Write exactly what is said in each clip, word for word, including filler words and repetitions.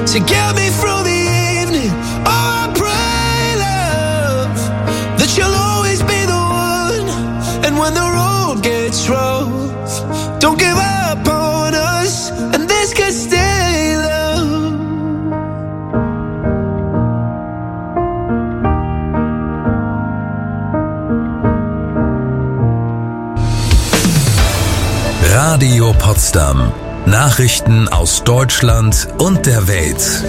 to get me through the evening. Oh, I pray, love, that you'll always be the one. And when the road gets rough, don't give up on us, and this could stay love. Radio Potsdam. Nachrichten aus Deutschland und der Welt.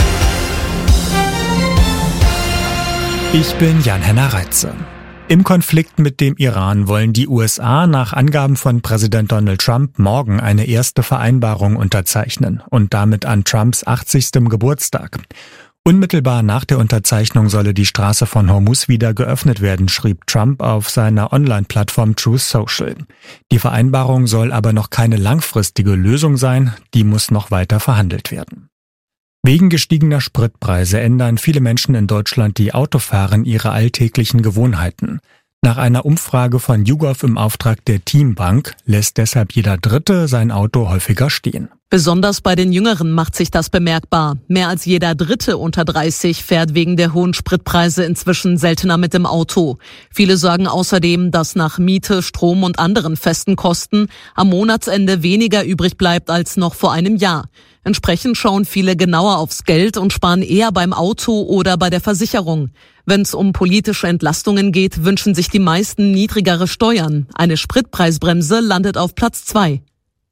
Ich bin Jan-Henner Reitze. Im Konflikt mit dem Iran wollen die U S A nach Angaben von Präsident Donald Trump morgen eine erste Vereinbarung unterzeichnen und damit an Trumps achtzigstem Geburtstag. Unmittelbar nach der Unterzeichnung solle die Straße von Hormuz wieder geöffnet werden, schrieb Trump auf seiner Online-Plattform Truth Social. Die Vereinbarung soll aber noch keine langfristige Lösung sein, die muss noch weiter verhandelt werden. Wegen gestiegener Spritpreise ändern viele Menschen in Deutschland, die Auto fahren, ihre alltäglichen Gewohnheiten. Nach einer Umfrage von YouGov im Auftrag der Teambank lässt deshalb jeder Dritte sein Auto häufiger stehen. Besonders bei den Jüngeren macht sich das bemerkbar. Mehr als jeder Dritte unter dreißig fährt wegen der hohen Spritpreise inzwischen seltener mit dem Auto. Viele sagen außerdem, dass nach Miete, Strom und anderen festen Kosten am Monatsende weniger übrig bleibt als noch vor einem Jahr. Entsprechend schauen viele genauer aufs Geld und sparen eher beim Auto oder bei der Versicherung. Wenn es um politische Entlastungen geht, wünschen sich die meisten niedrigere Steuern. Eine Spritpreisbremse landet auf Platz zwei.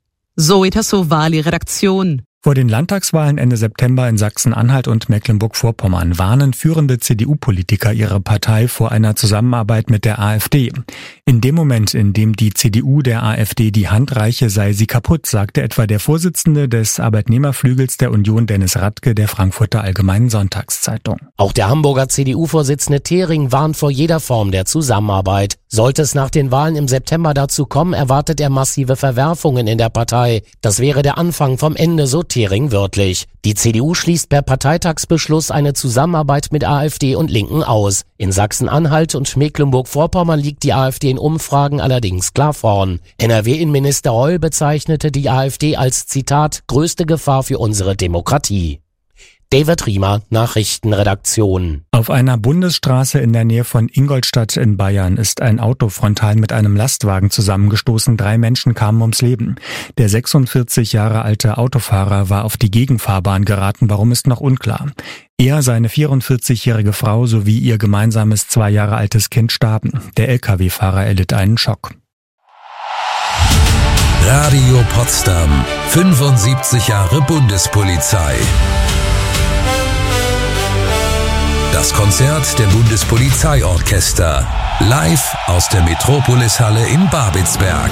Zoe Tassovali, Redaktion. Vor den Landtagswahlen Ende September in Sachsen-Anhalt und Mecklenburg-Vorpommern warnen führende C D U-Politiker ihre Partei vor einer Zusammenarbeit mit der AfD. In dem Moment, in dem die C D U der AfD die Hand reiche, sei sie kaputt, sagte etwa der Vorsitzende des Arbeitnehmerflügels der Union, Dennis Radke, der Frankfurter Allgemeinen Sonntagszeitung. Auch der Hamburger C D U-Vorsitzende Thering warnt vor jeder Form der Zusammenarbeit. Sollte es nach den Wahlen im September dazu kommen, erwartet er massive Verwerfungen in der Partei. Das wäre der Anfang vom Ende, so Thering wörtlich. Die C D U schließt per Parteitagsbeschluss eine Zusammenarbeit mit AfD und Linken aus. In Sachsen-Anhalt und Mecklenburg-Vorpommern liegt die AfD in Umfragen allerdings klar vorn. N R W-Innenminister Reul bezeichnete die AfD als, Zitat, größte Gefahr für unsere Demokratie. David Riemer, Nachrichtenredaktion. Auf einer Bundesstraße in der Nähe von Ingolstadt in Bayern ist ein Auto frontal mit einem Lastwagen zusammengestoßen. Drei Menschen kamen ums Leben. Der sechsundvierzig Jahre alte Autofahrer war auf die Gegenfahrbahn geraten. Warum, ist noch unklar. Er, seine vierundvierzigjährige Frau sowie ihr gemeinsames zwei Jahre altes Kind starben. Der L K W-Fahrer erlitt einen Schock. Radio Potsdam. fünfundsiebzig Jahre Bundespolizei. Das Konzert der Bundespolizeiorchester. Live aus der Metropolis-Halle in Babelsberg.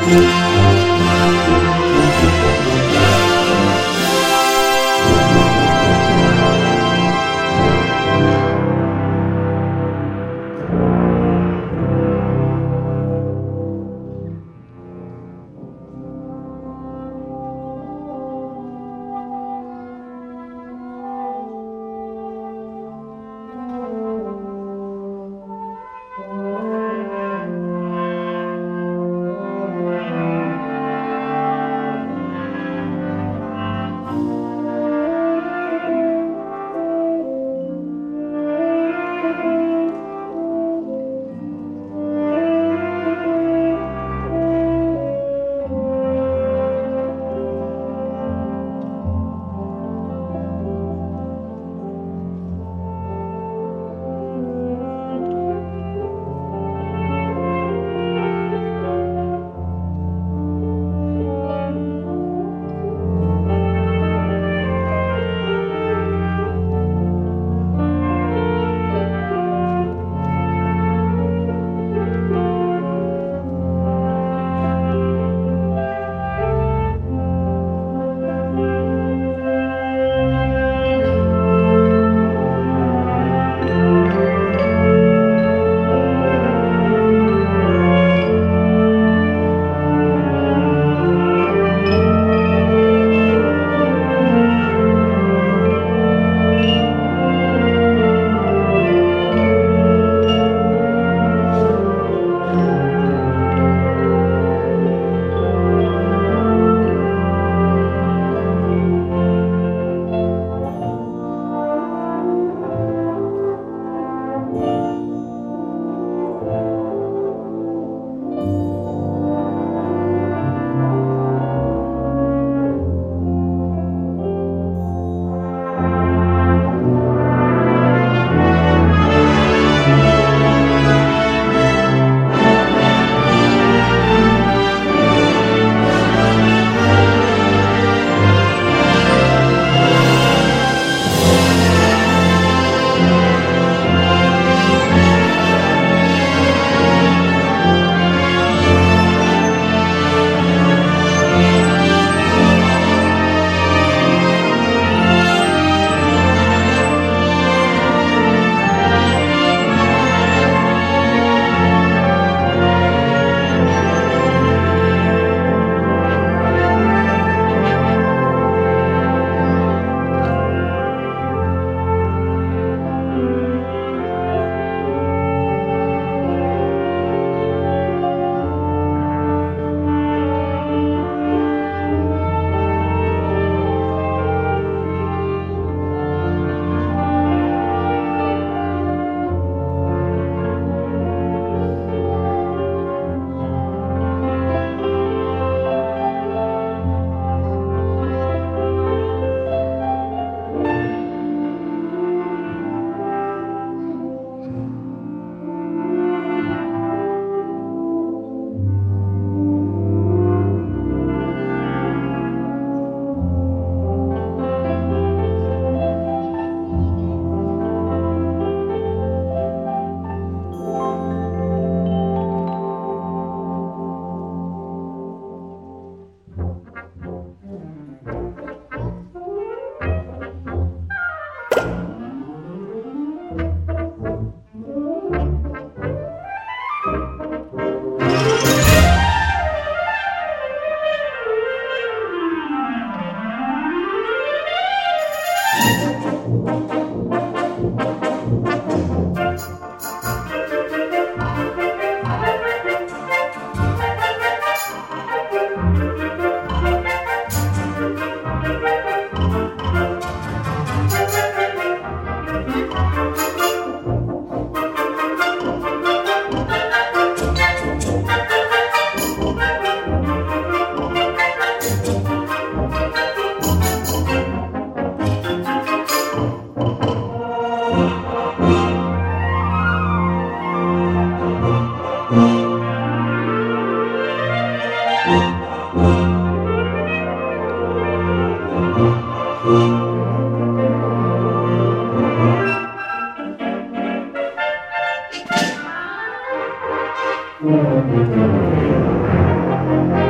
Musik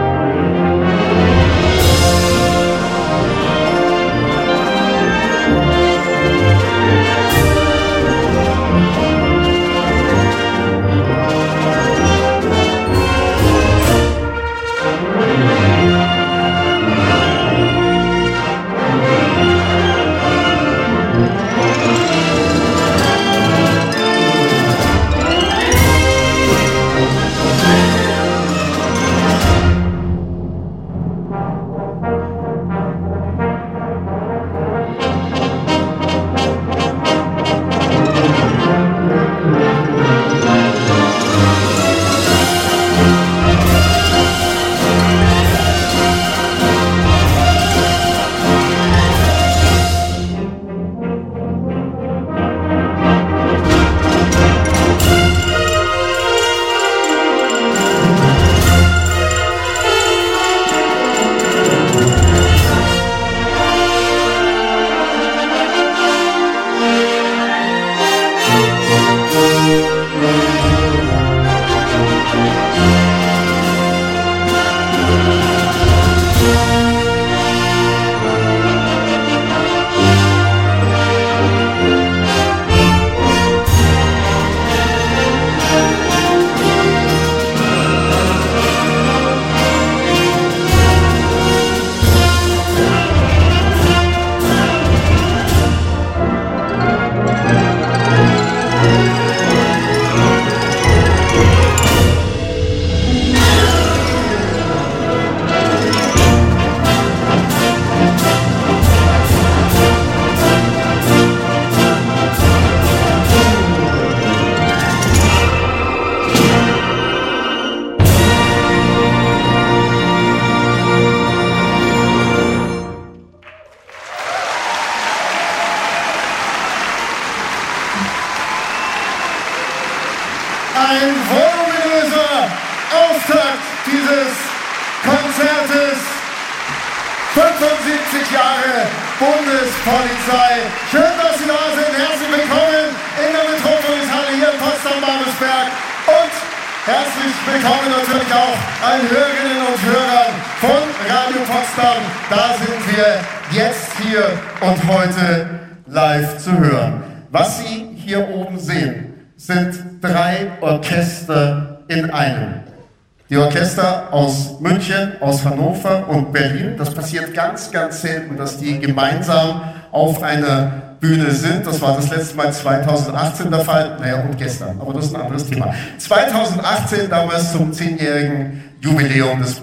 Bundespolizei. Schön, dass Sie da sind. Herzlich willkommen in der Metropolishalle hier in Potsdam-Babelsberg. Und herzlich willkommen natürlich auch allen Hörerinnen und Hörern von Radio Potsdam. Da sind wir jetzt hier und heute live zu hören. Was Sie hier oben sehen, sind drei Orchester in einem. Die Orchester aus München, aus Hannover und Berlin. Das passiert ganz, ganz selten, dass die gemeinsam auf einer Bühne sind. Das war das letzte Mal zweitausendachtzehn der Fall. Naja, und gestern. Aber das ist ein anderes Thema. zweitausendachtzehn, damals zum zehnjährigen Jubiläum des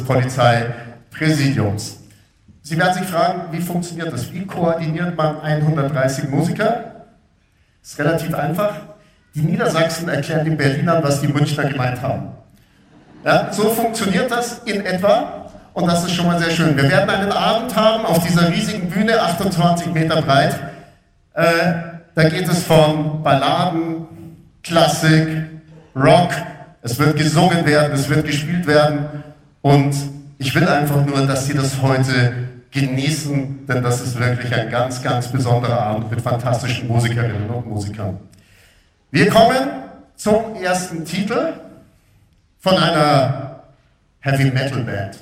Bundespolizeipräsidiums. Sie werden sich fragen, wie funktioniert das? Wie koordiniert man hundertdreißig Musiker? Das ist relativ einfach. Die Niedersachsen erklären den Berlinern, was die Münchner gemeint haben. Ja, so funktioniert das in etwa und das ist schon mal sehr schön. Wir werden einen Abend haben auf dieser riesigen Bühne, achtundzwanzig Meter breit. Äh, da geht es von Balladen, Klassik, Rock. Es wird gesungen werden, es wird gespielt werden und ich will einfach nur, dass Sie das heute genießen, denn das ist wirklich ein ganz, ganz besonderer Abend mit fantastischen Musikerinnen und Musikern. Wir kommen zum ersten Titel von einer Heavy Metal Band.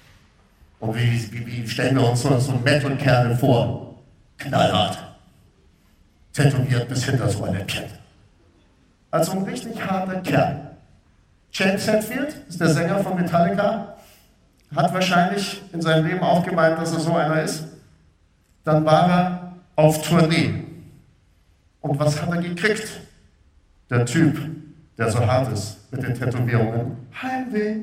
Und wie, wie, wie stellen wir uns so, so Metal-Kerle vor? Knallhart. Tätowiert bis hinter so eine Kette. Also ein richtig harter Kerl. James Hetfield ist der Sänger von Metallica. Hat wahrscheinlich in seinem Leben auch gemeint, dass er so einer ist. Dann war er auf Tournee. Und was hat er gekriegt? Der Typ, der so hart ist mit den Tätowierungen. Heimweh.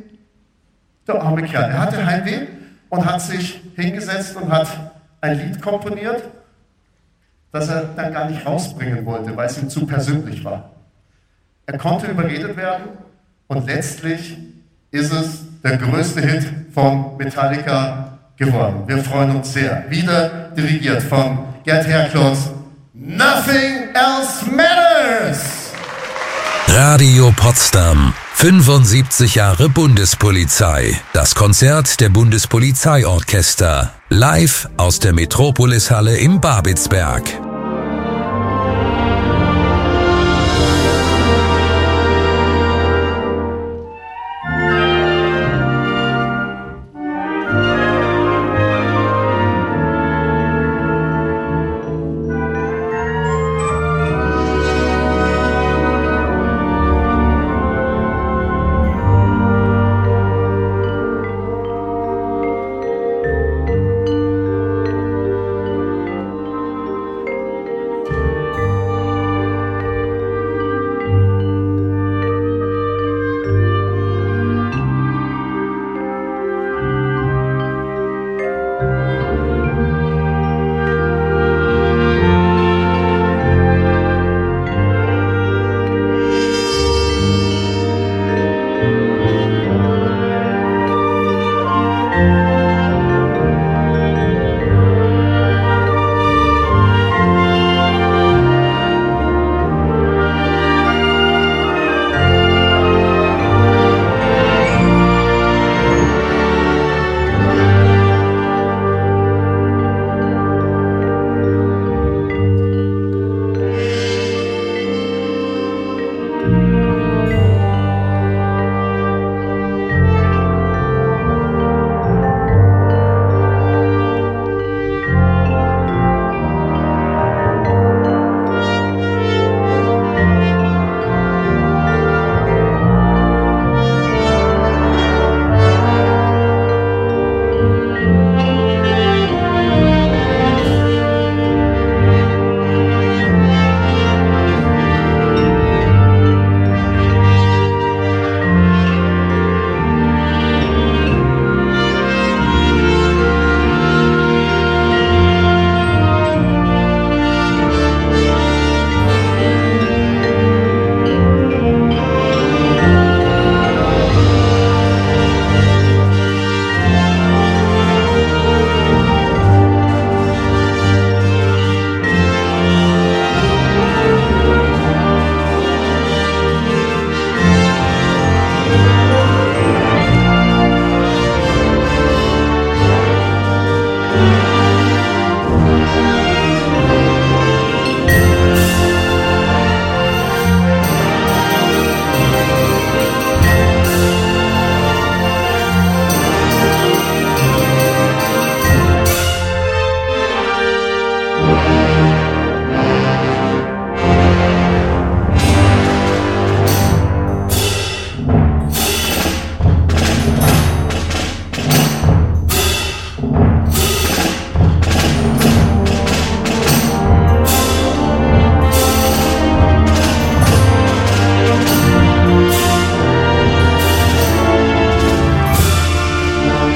Der arme Kerl. Er hatte Heimweh und hat sich hingesetzt und hat ein Lied komponiert, das er dann gar nicht rausbringen wollte, weil es ihm zu persönlich war. Er konnte überredet werden und letztlich ist es der größte Hit von Metallica geworden. Wir freuen uns sehr. Wieder dirigiert von Gerd Herklotz. Nothing else matters! Radio Potsdam. fünfundsiebzig Jahre Bundespolizei. Das Konzert der Bundespolizeiorchester. Live aus der Metropolishalle in Babelsberg.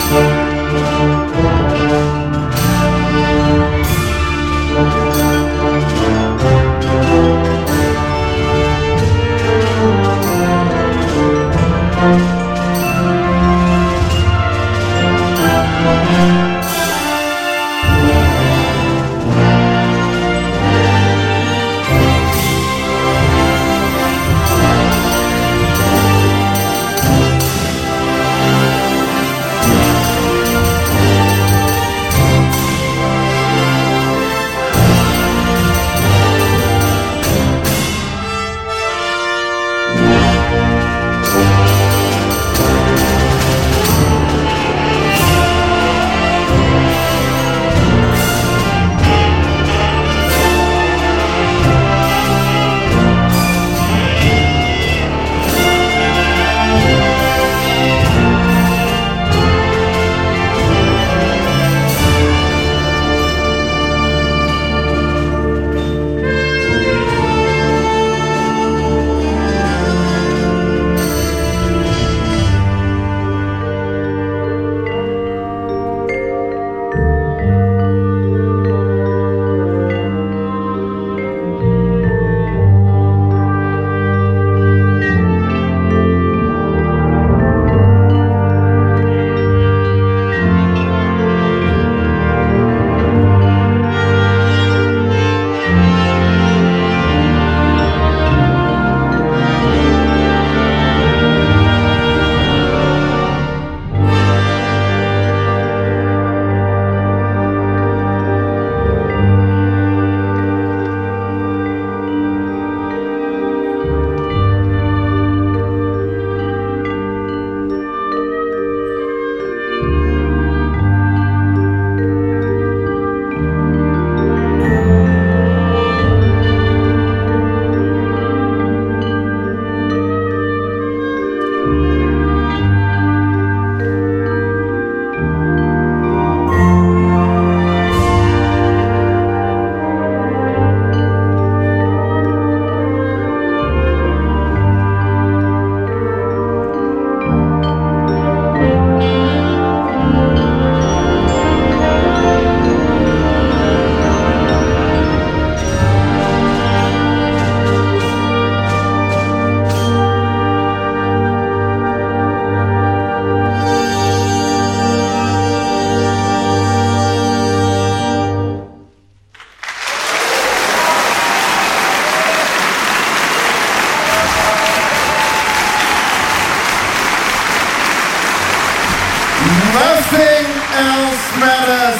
Nothing else matters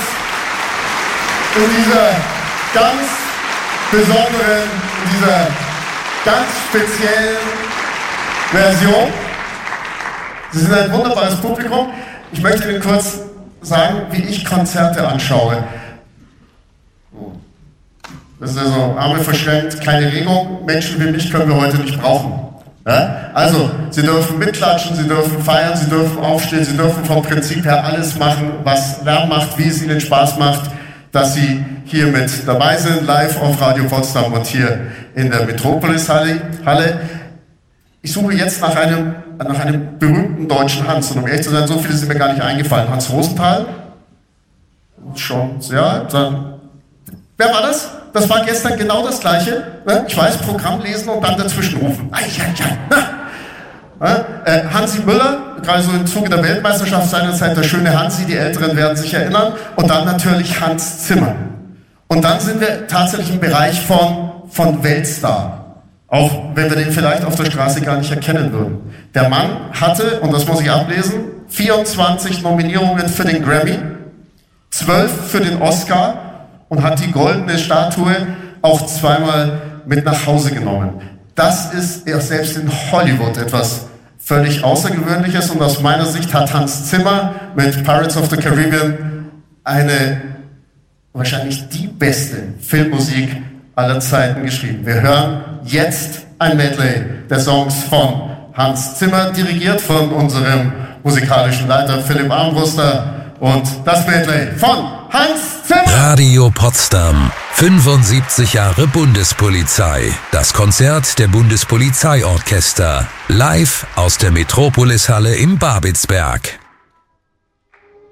in dieser ganz besonderen, in dieser ganz speziellen Version. Sie sind ein wunderbares Publikum. Ich möchte Ihnen kurz sagen, wie ich Konzerte anschaue. Das ist also Arme verschränkt, keine Regung. Menschen wie mich können wir heute nicht brauchen. Ja? Also, Sie dürfen mitklatschen, Sie dürfen feiern, Sie dürfen aufstehen, Sie dürfen vom Prinzip her alles machen, was Lärm macht, wie es Ihnen Spaß macht, dass Sie hier mit dabei sind, live auf Radio Potsdam und hier in der Metropolis-Halle. Ich suche jetzt nach einem, nach einem berühmten deutschen Hans. Und um ehrlich zu sein, so viele sind mir gar nicht eingefallen. Hans Rosenthal? Schon, ja, dann... Wer war das? Das war gestern genau das Gleiche. Ich weiß, Programm lesen und dann dazwischen rufen. Ai, ai, ai. Äh, Hansi Müller, gerade so im Zuge der Weltmeisterschaft seinerzeit, der schöne Hansi, die Älteren werden sich erinnern. Und dann natürlich Hans Zimmer. Und dann sind wir tatsächlich im Bereich von, von Weltstar. Auch wenn wir den vielleicht auf der Straße gar nicht erkennen würden. Der Mann hatte, und das muss ich ablesen, vierundzwanzig Nominierungen für den Grammy, zwölf für den Oscar, und hat die goldene Statue auch zweimal mit nach Hause genommen. Das ist ja selbst in Hollywood etwas völlig Außergewöhnliches, und aus meiner Sicht hat Hans Zimmer mit Pirates of the Caribbean eine, wahrscheinlich die beste Filmmusik aller Zeiten geschrieben. Wir hören jetzt ein Medley der Songs von Hans Zimmer, dirigiert von unserem musikalischen Leiter Philipp Armbruster, und das Medley von Hans Zimmer. Radio Potsdam. fünfundsiebzig Jahre Bundespolizei. Das Konzert der Bundespolizeiorchester. Live aus der Metropolis-Halle im Babelsberg.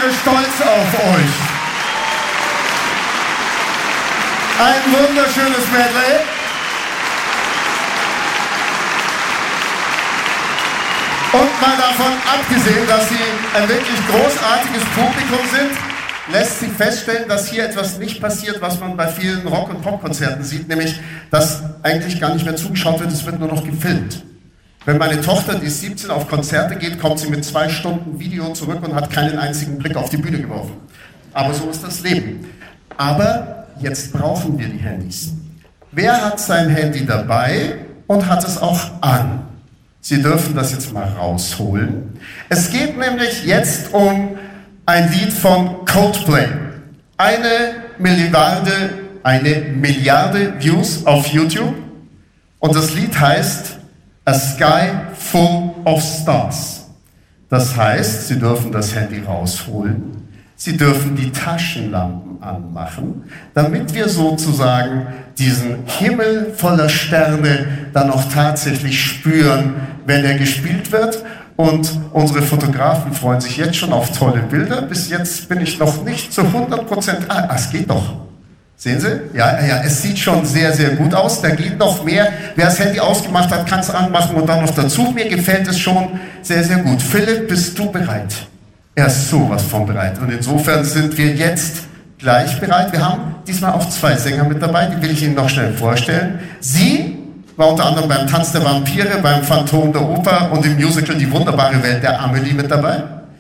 wir stolz auf euch. Ein wunderschönes Medley. Und mal davon abgesehen, dass sie ein wirklich großartiges Publikum sind, lässt sich feststellen, dass hier etwas nicht passiert, was man bei vielen Rock- und Popkonzerten sieht, nämlich, dass eigentlich gar nicht mehr zugeschaut wird, es wird nur noch gefilmt. Wenn meine Tochter, die ist siebzehn, auf Konzerte geht, kommt sie mit zwei Stunden Video zurück und hat keinen einzigen Blick auf die Bühne geworfen. Aber so ist das Leben. Aber jetzt brauchen wir die Handys. Wer hat sein Handy dabei und hat es auch an? Sie dürfen das jetzt mal rausholen. Es geht nämlich jetzt um ein Lied von Coldplay. Eine Milliarde, eine Milliarde Views auf YouTube. Und das Lied heißt A Sky Full of Stars. Das heißt, Sie dürfen das Handy rausholen. Sie dürfen die Taschenlampen anmachen, damit wir sozusagen diesen Himmel voller Sterne dann auch tatsächlich spüren, wenn er gespielt wird. Und unsere Fotografen freuen sich jetzt schon auf tolle Bilder. Bis jetzt bin ich noch nicht zu hundert Prozent... Ah, es geht doch. Sehen Sie? Ja, ja, es sieht schon sehr, sehr gut aus. Da geht noch mehr. Wer das Handy ausgemacht hat, kann es anmachen und dann noch dazu. Mir gefällt es schon sehr, sehr gut. Philipp, bist du bereit? Er ist sowas von bereit. Und insofern sind wir jetzt gleich bereit. Wir haben diesmal auch zwei Sänger mit dabei, die will ich Ihnen noch schnell vorstellen. Sie war unter anderem beim Tanz der Vampire, beim Phantom der Oper und im Musical Die wunderbare Welt der Amelie mit dabei.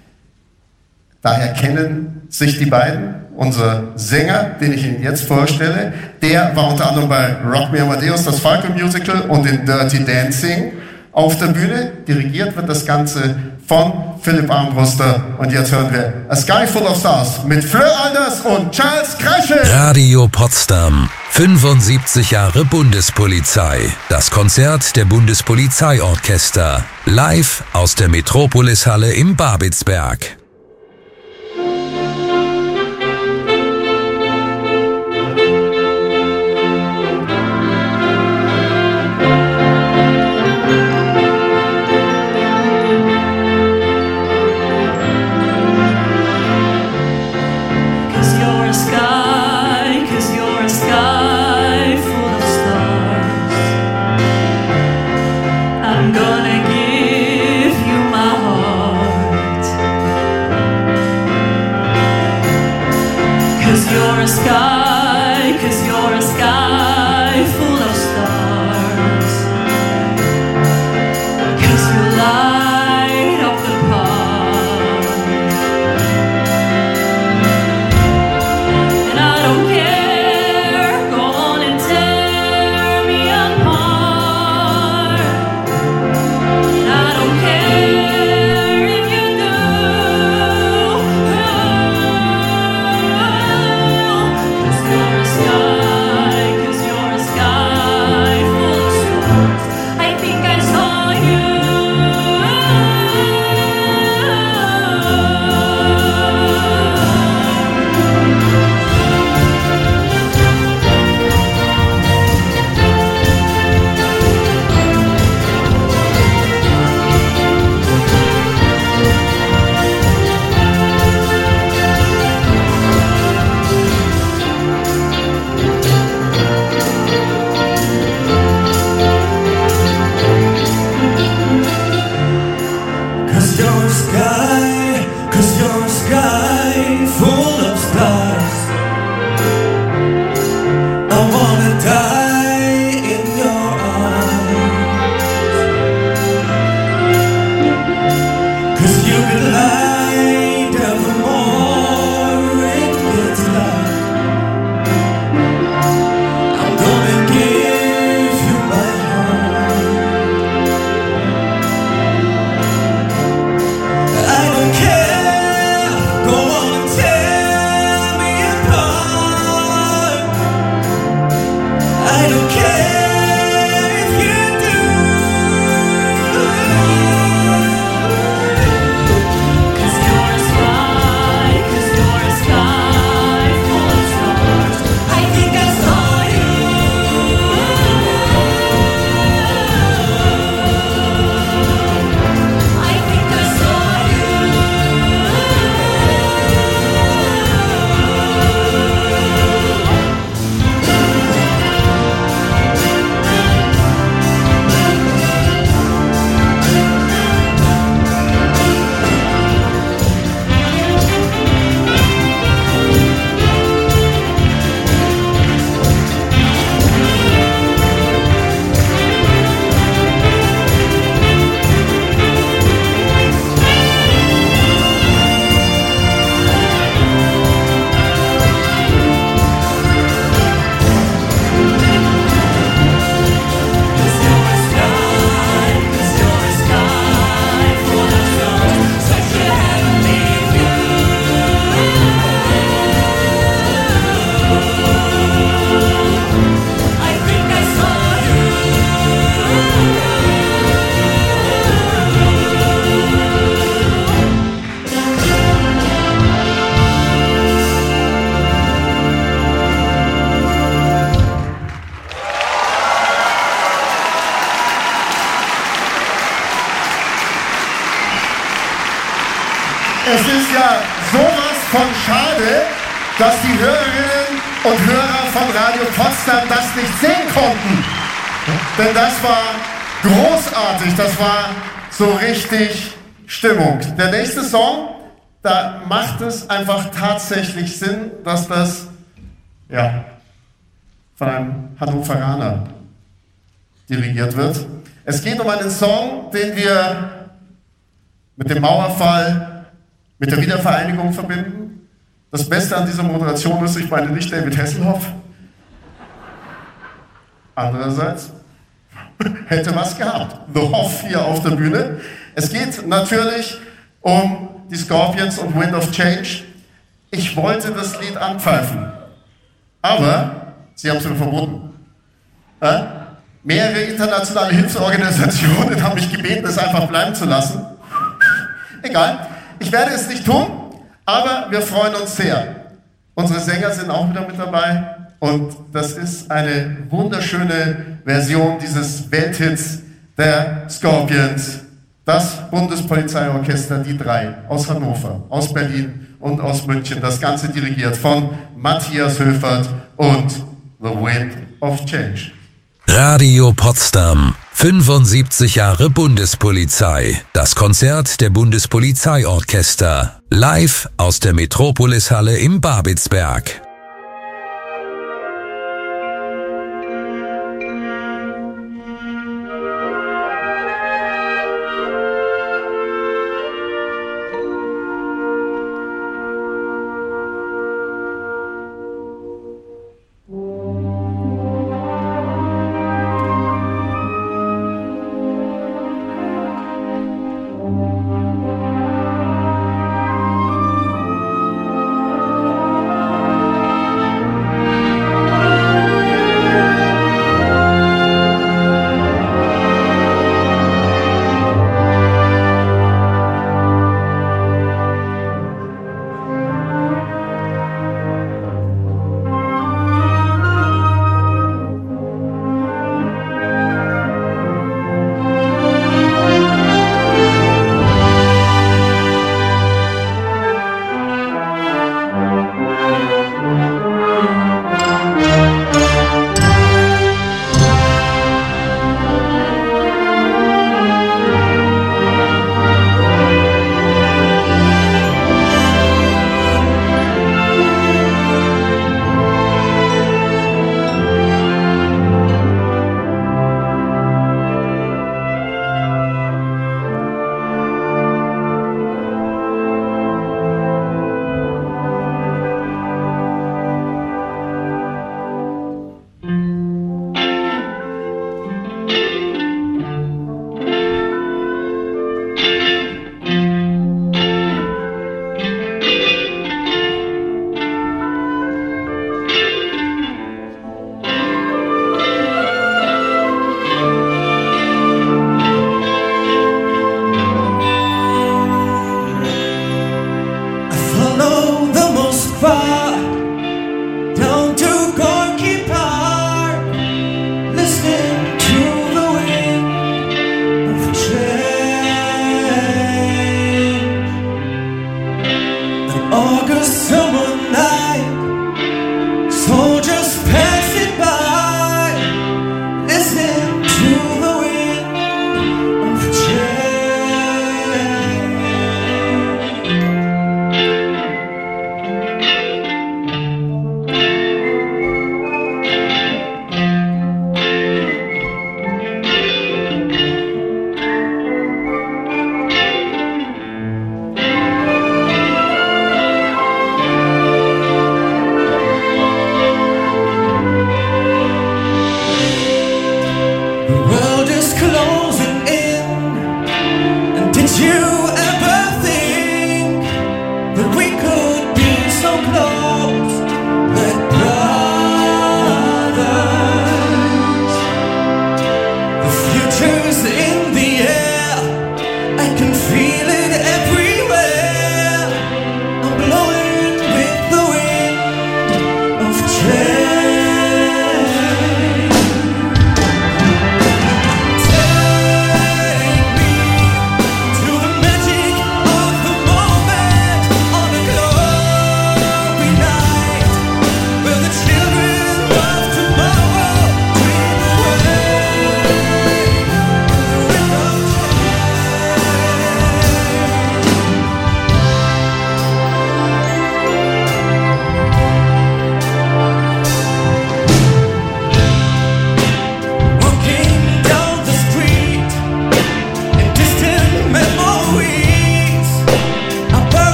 Daher kennen sich die beiden. Unser Sänger, den ich Ihnen jetzt vorstelle, der war unter anderem bei Rock Me Amadeus, das Falco Musical und in Dirty Dancing auf der Bühne. Dirigiert wird das Ganze von Philipp Armbruster. Und jetzt hören wir A Sky Full of Stars mit Fleur Alders und Charles Kreschel. Radio Potsdam. fünfundsiebzig Jahre Bundespolizei. Das Konzert der Bundespolizeiorchester. Live aus der Metropolis-Halle im Babelsberg. I don't care Es ist ja sowas von schade, dass die Hörerinnen und Hörer von Radio Potsdam das nicht sehen konnten. Denn das war großartig, das war so richtig Stimmung. Der nächste Song, da macht es einfach tatsächlich Sinn, dass das ja, von einem Hannoveraner dirigiert wird. Es geht um einen Song, den wir mit dem Mauerfall, mit der Wiedervereinigung verbinden. Das Beste an dieser Moderation ist, ich meine nicht David Hasselhoff. Andererseits hätte was gehabt. The Hoff hier auf der Bühne. Es geht natürlich um die Scorpions und Wind of Change. Ich wollte das Lied anpfeifen, aber sie haben es mir verboten. Äh? Mehrere internationale Hilfsorganisationen haben mich gebeten, es einfach bleiben zu lassen. Egal, ich werde es nicht tun, aber wir freuen uns sehr. Unsere Sänger sind auch wieder mit dabei und das ist eine wunderschöne Version dieses Welthits der Scorpions. Das Bundespolizeiorchester, die drei, aus Hannover, aus Berlin und aus München. Das Ganze dirigiert von Matthias Höfert und The Wind of Change. Radio Potsdam. fünfundsiebzig Jahre Bundespolizei. Das Konzert der Bundespolizeiorchester. Live aus der Metropolishalle im Babelsberg.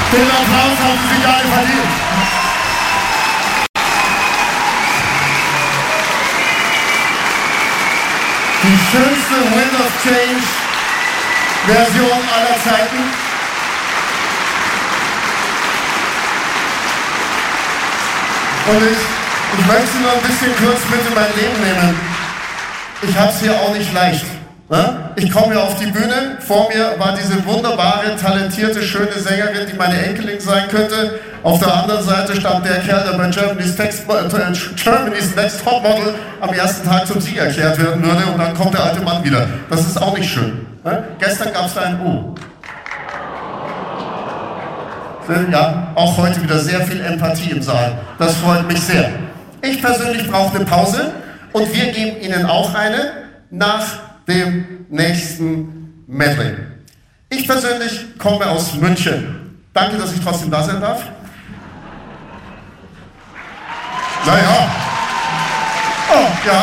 Den Applaus haben Sie sich alle verdient. Die schönste Wind of Change Version aller Zeiten. Und ich, ich möchte nur ein bisschen kurz mit in mein Leben nehmen. Ich habe es hier auch nicht leicht. Ne? Ich komme hier auf die Bühne, vor mir war diese wunderbare, talentierte, schöne Sängerin, die meine Enkelin sein könnte. Auf der anderen Seite stand der Kerl, der bei Germany's Next, äh, Germany's Next Topmodel am ersten Tag zum Sieg erklärt werden würde und dann kommt der alte Mann wieder. Das ist auch nicht schön. Ne? Gestern gab es da ein U. Ja, auch heute wieder sehr viel Empathie im Saal. Das freut mich sehr. Ich persönlich brauche eine Pause und wir geben Ihnen auch eine nach dem nächsten Medley. Ich persönlich komme aus München. Danke, dass ich trotzdem da sein darf. Naja. Oh, ja.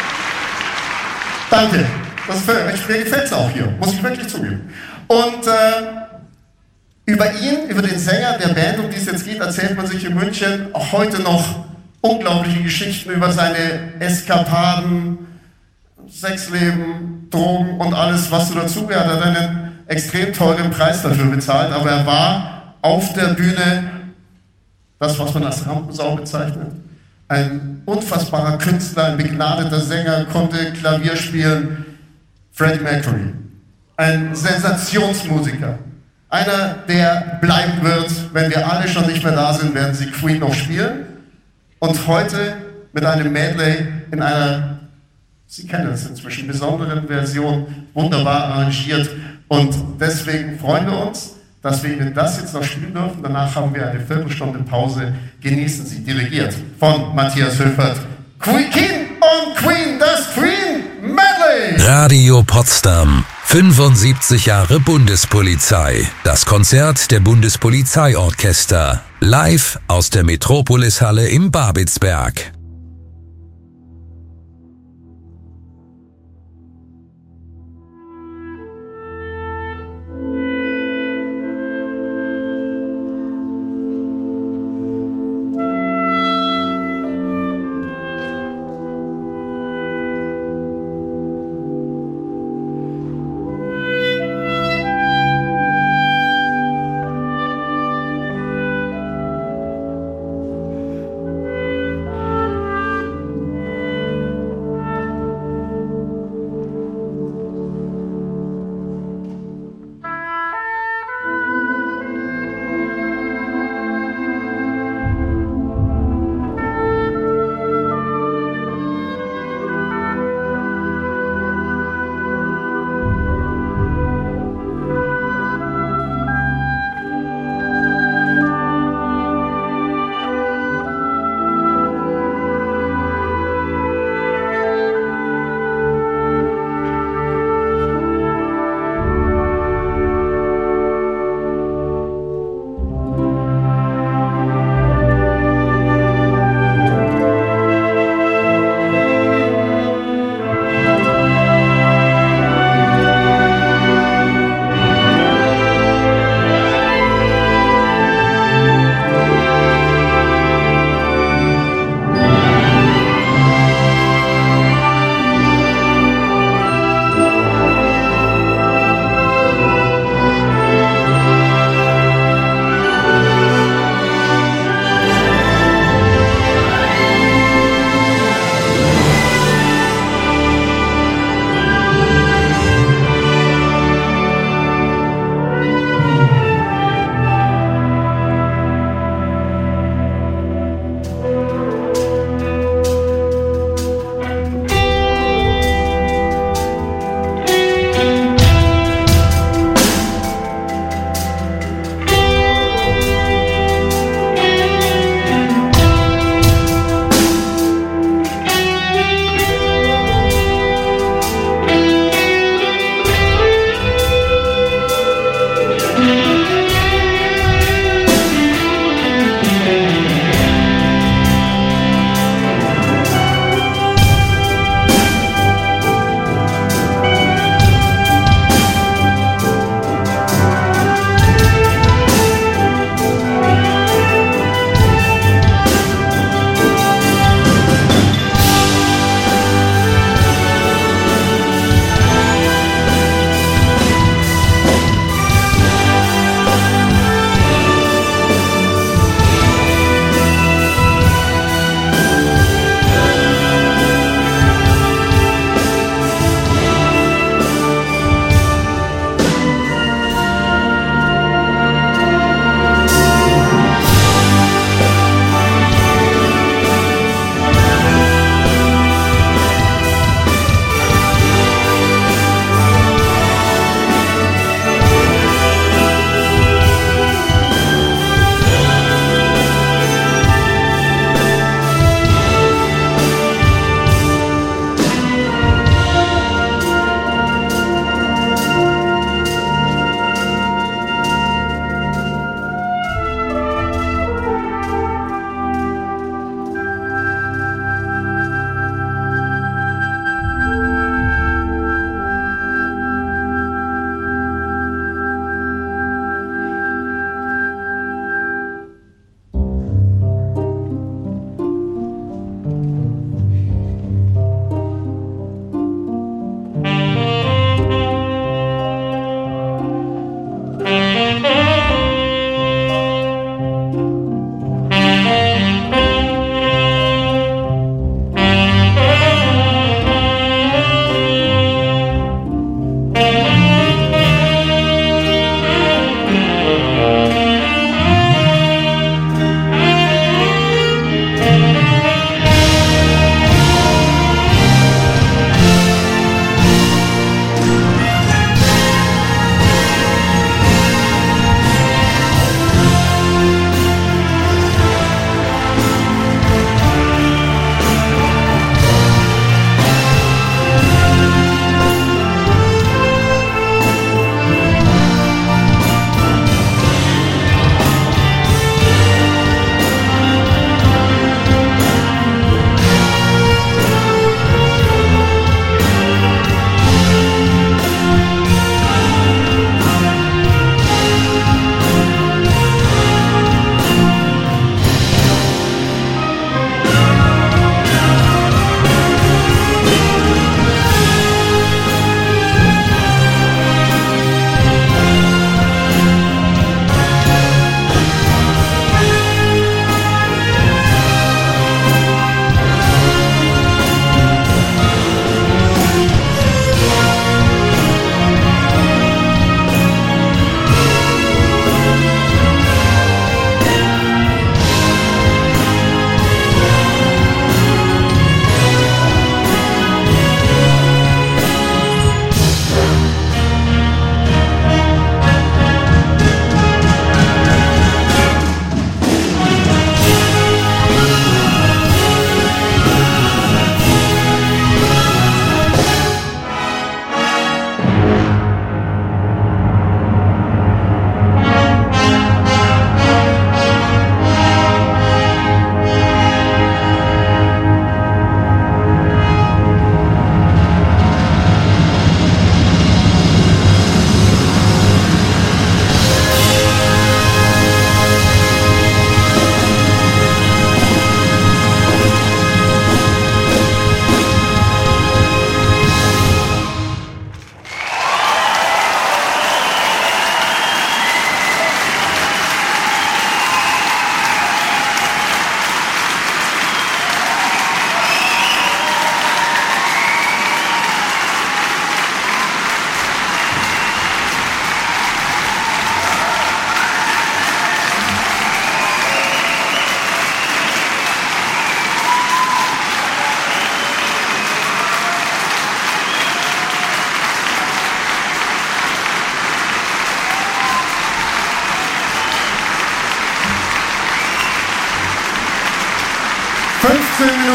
Danke. Das, mir gefällt es auch hier, muss ich wirklich zugeben. Und äh, über ihn, über den Sänger der Band, um die es jetzt geht, erzählt man sich in München auch heute noch unglaubliche Geschichten über seine Eskapaden, Sexleben, Drogen und alles, was so dazugehört. Er hat einen extrem teuren Preis dafür bezahlt, aber er war auf der Bühne das, was man als Rampensau bezeichnet. Ein unfassbarer Künstler, ein begnadeter Sänger, konnte Klavier spielen. Freddie Mercury. Ein Sensationsmusiker. Einer, der bleiben wird, wenn wir alle schon nicht mehr da sind, werden sie Queen noch spielen. Und heute mit einem Medley in einer, Sie kennen es inzwischen, besonderen Version, wunderbar arrangiert. Und deswegen freuen wir uns, dass wir Ihnen das jetzt noch spielen dürfen. Danach haben wir eine Viertelstunde Pause. Genießen Sie, dirigiert von Matthias Höfert. Queen und Queen, das Queen Medley! Radio Potsdam. fünfundsiebzig Jahre Bundespolizei. Das Konzert der Bundespolizeiorchester. Live aus der Metropolishalle im Babelsberg.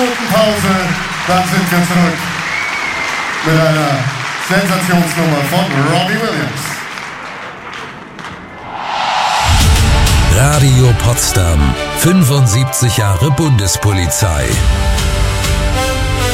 Minuten Pause, dann sind wir zurück mit einer Sensationsnummer von Robbie Williams. Radio Potsdam, fünfundsiebzig Jahre Bundespolizei.